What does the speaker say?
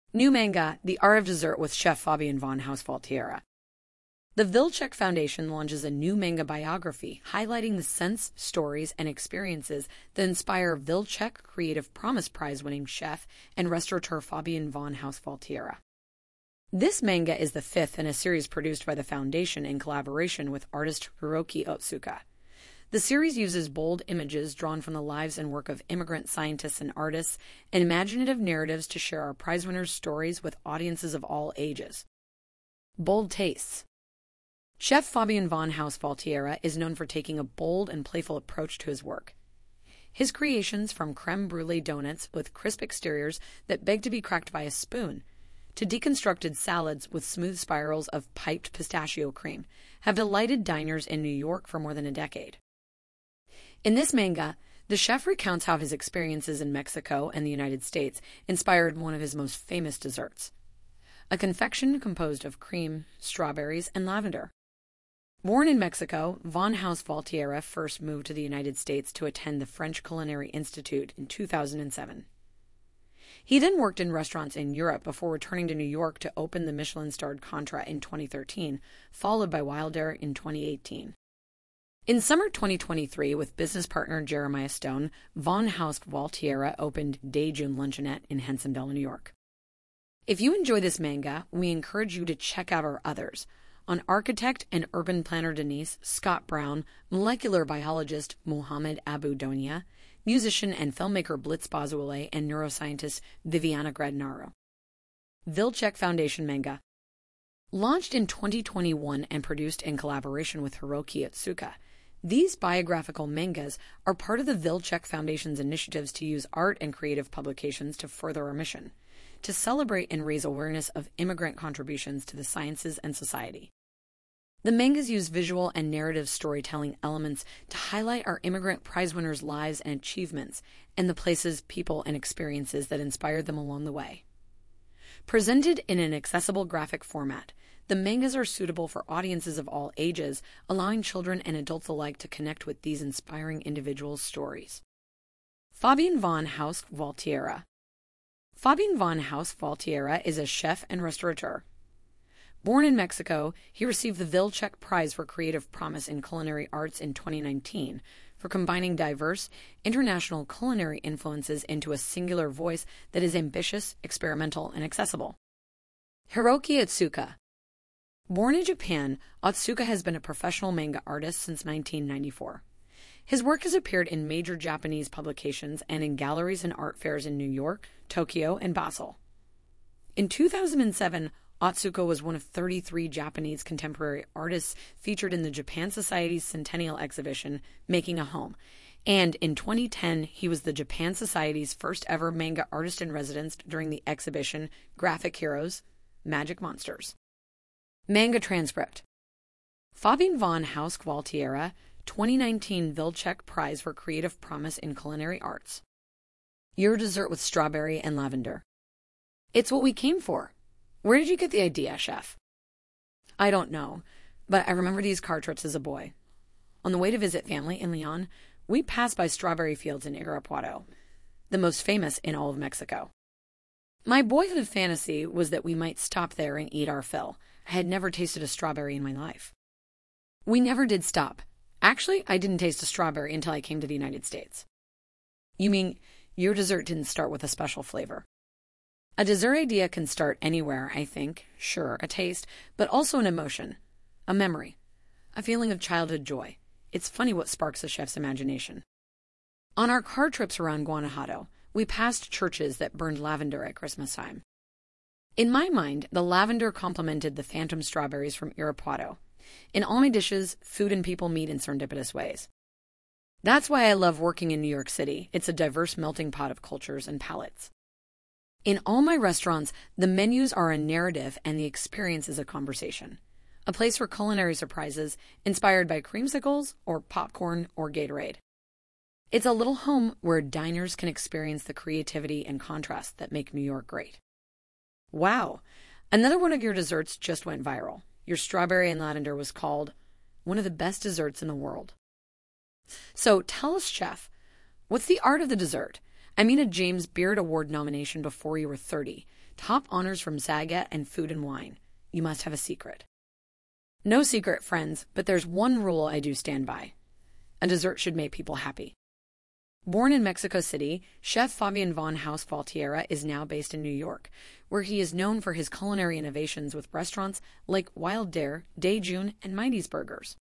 New manga, The Art of Dessert with Chef Fabian von Hauswaltiera. The Wilczek Foundation launches a new manga biography highlighting the sense, stories, and experiences that inspire Wilczek Creative Promise Prize-winning chef and restaurateur Fabian von Hauswaltiera. This manga is the fifth in a series produced by the foundation in collaboration with artist Hiroki Otsuka. The series uses bold images drawn from the lives and work of immigrant scientists and artists and imaginative narratives to share our prize winners' stories with audiences of all ages. Bold tastes. Chef Fabian von Hauswaltiera is known for taking a bold and playful approach to his work. His creations, from creme brulee donuts with crisp exteriors that beg to be cracked by a spoon, to deconstructed salads with smooth spirals of piped pistachio cream, have delighted diners in New York for more than a decade. In this manga, the chef recounts how his experiences in Mexico and the United States inspired one of his most famous desserts, a confection composed of cream, strawberries, and lavender. Born in Mexico, von Hauswaltiera first moved to the United States to attend the French Culinary Institute in 2007. He then worked in restaurants in Europe before returning to New York to open the Michelin-starred Contra in 2013, followed by Wilder in 2018. In summer 2023, with business partner Jeremiah Stone, von Hauswaltiera opened Daejun Luncheonette in Hensonville, New York. If you enjoy this manga, we encourage you to check out our others. On architect and urban planner Denise Scott Brown, molecular biologist Mohamed Abu Donia, musician and filmmaker Blitz Bazawale, and neuroscientist Viviana Gradnaro. Wilczek Foundation manga. Launched in 2021 and produced in collaboration with Hiroki Otsuka, these biographical mangas are part of the Wilczek Foundation's initiatives to use art and creative publications to further our mission, to celebrate and raise awareness of immigrant contributions to the sciences and society. The mangas use visual and narrative storytelling elements to highlight our immigrant prize winners' lives and achievements, and the places, people, and experiences that inspired them along the way. Presented in an accessible graphic format, the mangas are suitable for audiences of all ages, allowing children and adults alike to connect with these inspiring individuals' stories. Fabian von Hauswaltiera. Fabian von Hauswaltiera is a chef and restaurateur. Born in Mexico, he received the Wilczek Prize for Creative Promise in Culinary Arts in 2019 for combining diverse, international culinary influences into a singular voice that is ambitious, experimental, and accessible. Hiroki Otsuka. Born in Japan, Otsuka has been a professional manga artist since 1994. His work has appeared in major Japanese publications and in galleries and art fairs in New York, Tokyo, and Basel. In 2007, Otsuka was one of 33 Japanese contemporary artists featured in the Japan Society's Centennial exhibition, Making a Home, and in 2010, he was the Japan Society's first ever manga artist in residence during the exhibition Graphic Heroes, Magic Monsters. Manga transcript. Fabian von Hauswaltiera, 2019 Wilczek Prize for Creative Promise in Culinary Arts. Your dessert with strawberry and lavender. It's what we came for. Where did you get the idea, chef? I don't know, but I remember these car trips as a boy. On the way to visit family in Leon, we passed by strawberry fields in Irapuato, the most famous in all of Mexico. My boyhood fantasy was that we might stop there and eat our fill. I had never tasted a strawberry in my life. We never did stop. Actually, I didn't taste a strawberry until I came to the United States. You mean your dessert didn't start with a special flavor? A dessert idea can start anywhere, I think. Sure, a taste, but also an emotion, a memory, a feeling of childhood joy. It's funny what sparks a chef's imagination. On our car trips around Guanajuato, we passed churches that burned lavender at Christmas time. In my mind, the lavender complemented the phantom strawberries from Irapuato. In all my dishes, food and people meet in serendipitous ways. That's why I love working in New York City. It's a diverse melting pot of cultures and palates. In all my restaurants, the menus are a narrative and the experience is a conversation. A place for culinary surprises inspired by creamsicles or popcorn or Gatorade. It's a little home where diners can experience the creativity and contrast that make New York great. Wow! Another one of your desserts just went viral. Your strawberry and lavender was called one of the best desserts in the world. So tell us, chef, what's the art of the dessert? I mean, a James Beard Award nomination before you were 30. top honors from Saga, and Food and Wine. You must have a secret. No secret, friends, but there's one rule I do stand by. A dessert should make people happy. Born in Mexico City, Chef Fabian von Haus-Valtierra is now based in New York, where he is known for his culinary innovations with restaurants like Wild Dare, Day June, and Mighty's Burgers.